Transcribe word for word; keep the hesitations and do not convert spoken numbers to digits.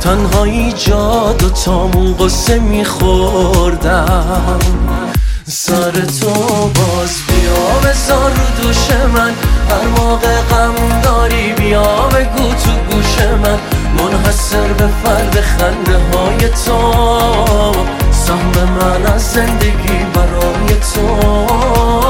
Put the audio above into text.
تنهایی جاد و تامون قصه میخوردم. سر تو باز بیا بذار رو دوش من، هر موقع غم داری بیا بگو تو گوش من. منحصر به فرد خنده های تو، سهم من از زندگی برای تو.